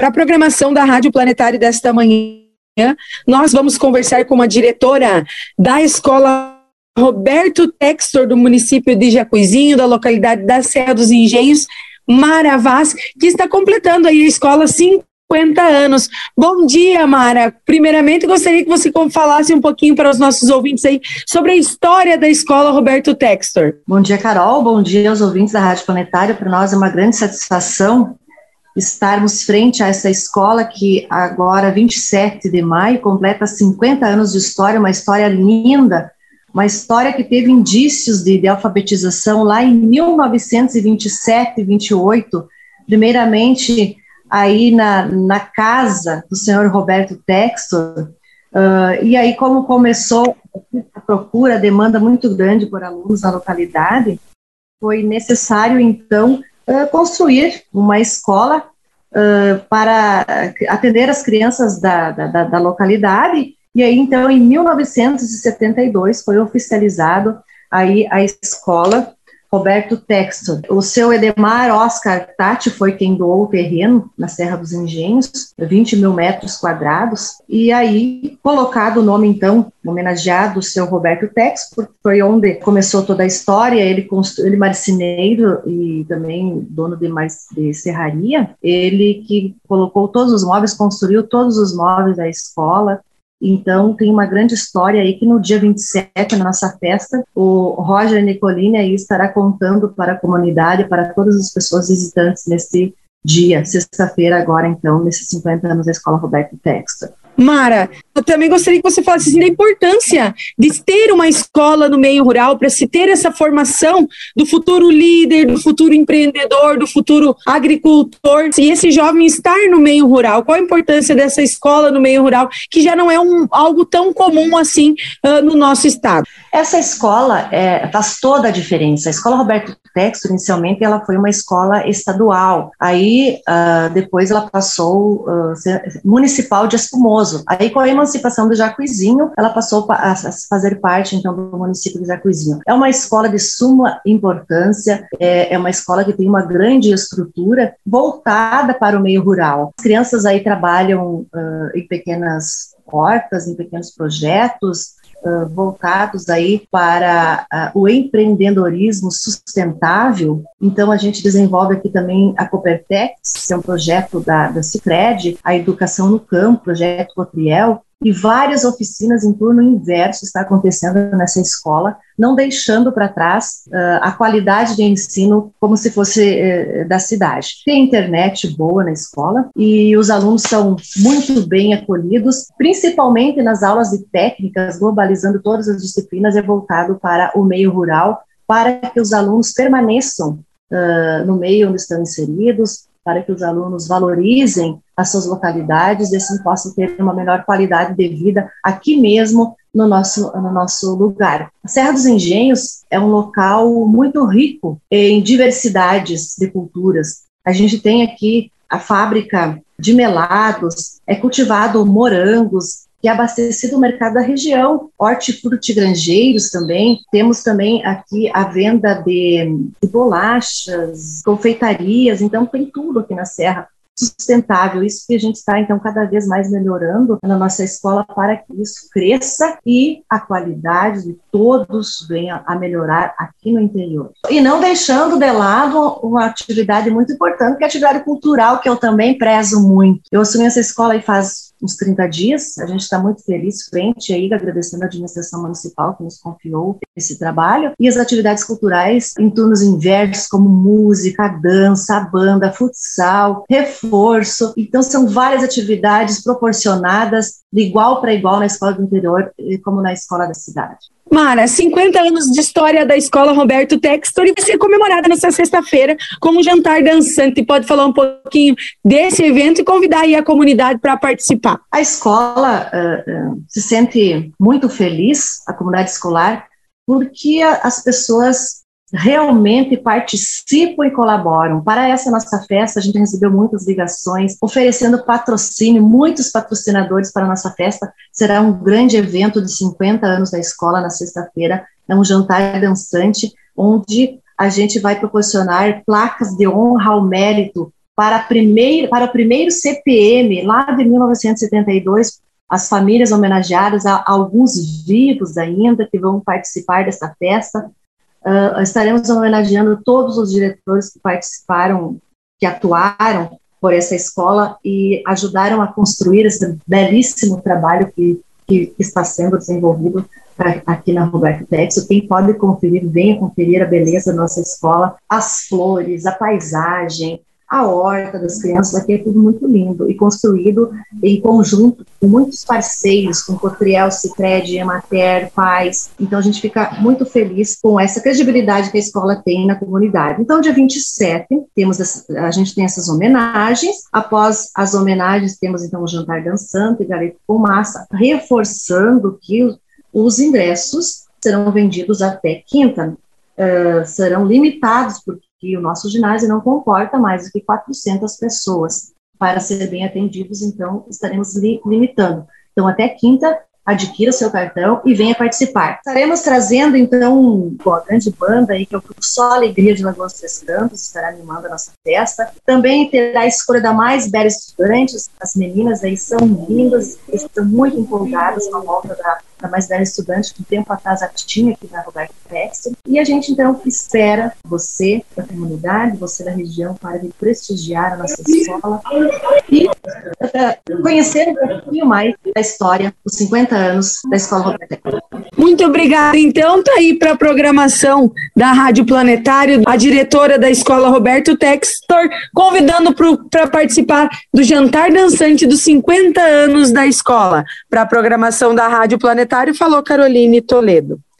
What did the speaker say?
Para a programação da Rádio Planetário desta manhã, nós vamos conversar com a diretora da Escola Roberto Textor, do município de Jacuizinho, da localidade da Serra dos Engenhos, Mara Vaz, que está completando aí a escola 50 anos. Bom dia, Mara. Primeiramente, gostaria que você falasse um pouquinho para os nossos ouvintes aí sobre a história da Escola Roberto Textor. Bom dia, Carol. Bom dia aos ouvintes da Rádio Planetário. Para nós é uma grande satisfação estarmos frente a essa escola que agora, 27 de maio, completa 50 anos de história, uma história linda, uma história que teve indícios de alfabetização lá em 1927 e 28, primeiramente aí na casa do senhor Roberto Textor, e aí como começou a procura, a demanda muito grande por alunos na localidade, foi necessário então construir uma escola para atender as crianças da localidade. E aí, então, em 1972, foi oficializado aí a escola Roberto Textor. O seu Edemar Oscar Tati foi quem doou o terreno na Serra dos Engenhos, 20 mil metros quadrados, e aí colocado o nome, então, homenageado o seu Roberto Textor, foi onde começou toda a história. Ele marceneiro e também dono de serraria, ele que colocou todos os móveis, construiu todos os móveis da escola. Então, tem uma grande história aí que no dia 27, na nossa festa, o Roger Nicolini aí estará contando para a comunidade, para todas as pessoas visitantes neste dia, sexta-feira agora, então, nesses 50 anos da Escola Roberto Textor. Mara, eu também gostaria que você falasse assim, da importância de ter uma escola no meio rural, para se ter essa formação do futuro líder, do futuro empreendedor, do futuro agricultor, e esse jovem estar no meio rural. Qual a importância dessa escola no meio rural, que já não é algo tão comum assim no nosso estado? Essa escola faz toda a diferença. A Escola Roberto Textor, inicialmente, ela foi uma escola estadual. Aí, depois ela passou a ser municipal de Espumoso. Aí, com a emancipação do Jacuizinho, ela passou a fazer parte, então, do município de Jacuizinho. É uma escola de suma importância, é uma escola que tem uma grande estrutura voltada para o meio rural. As crianças aí trabalham em pequenas hortas, em pequenos projetos, voltados aí para o empreendedorismo sustentável. Então, a gente desenvolve aqui também a Coopertex, que é um projeto da Sicredi, a Educação no Campo, projeto Cotriel, e várias oficinas em turno inverso está acontecendo nessa escola, não deixando para trás a qualidade de ensino como se fosse da cidade. Tem internet boa na escola e os alunos são muito bem acolhidos, principalmente nas aulas de técnicas, globalizando todas as disciplinas, é voltado para o meio rural, para que os alunos permaneçam no meio onde estão inseridos, para que os alunos valorizem as suas localidades e assim possam ter uma melhor qualidade de vida aqui mesmo no nosso lugar. A Serra dos Engenhos é um local muito rico em diversidades de culturas. A gente tem aqui a fábrica de melados, é cultivado morangos, que é abastecido o mercado da região, hortifrutigranjeiros também. Temos também aqui a venda de bolachas, confeitarias, então tem tudo aqui na Serra sustentável. Isso que a gente está, então, cada vez mais melhorando na nossa escola para que isso cresça e a qualidade de todos venha a melhorar aqui no interior. E não deixando de lado uma atividade muito importante, que é a atividade cultural, que eu também prezo muito. Eu assumi essa escola aí faz uns 30 dias, a gente está muito feliz, frente aí, agradecendo a administração municipal que nos confiou esse trabalho, e as atividades culturais em turnos inversos, como música, dança, banda, futsal, reforço. Então são várias atividades proporcionadas de igual para igual na escola do interior como na escola da cidade. Mara, 50 anos de história da Escola Roberto Textor e vai ser comemorada nessa sexta-feira com um jantar dançante. Pode falar um pouquinho desse evento e convidar aí a comunidade para participar? A escola se sente muito feliz, a comunidade escolar, porque as pessoas realmente participam e colaboram. Para essa nossa festa, a gente recebeu muitas ligações, oferecendo patrocínio, muitos patrocinadores para a nossa festa. Será um grande evento de 50 anos da escola na sexta-feira, é um jantar dançante, onde a gente vai proporcionar placas de honra ao mérito para o primeiro CPM, lá de 1972, as famílias homenageadas, há alguns vivos ainda que vão participar dessa festa. Estaremos homenageando todos os diretores que participaram, que atuaram por essa escola e ajudaram a construir esse belíssimo trabalho que está sendo desenvolvido aqui na Roberto Textor. Quem pode conferir, venha conferir a beleza da nossa escola, as flores, a paisagem, a horta das crianças. Aqui é tudo muito lindo e construído em conjunto com muitos parceiros, com Cotriel, Sicredi, Emater, Pais. Então a gente fica muito feliz com essa credibilidade que a escola tem na comunidade. Então dia 27 a gente tem essas homenagens. Após as homenagens temos então o jantar dançante e galeto com massa, reforçando que os ingressos serão vendidos até quinta, serão limitados porque o nosso ginásio não comporta mais do que 400 pessoas para ser bem atendidos, então estaremos limitando. Então, até quinta, adquira seu cartão e venha participar. Estaremos trazendo, então, a grande banda aí, que é o Grupo Só Alegria de Lagoas Três Cantos, estará animando a nossa festa. Também terá a escolha da mais bela estudante, as meninas aí são lindas, estão muito empolgadas com a volta da mais bela estudante, que um tempo atrás já tinha aqui na Roberto Textor. E a gente, então, espera você da comunidade, você da região, para vir prestigiar a nossa escola e conhecer um pouquinho mais da história, os 50 anos da Escola Roberto Textor. Muito obrigada. Então, tá aí para a programação da Rádio Planetário, a diretora da Escola Roberto Textor, convidando para participar do jantar dançante dos 50 anos da escola. Para a programação da Rádio Planetário, falou Caroline Toledo.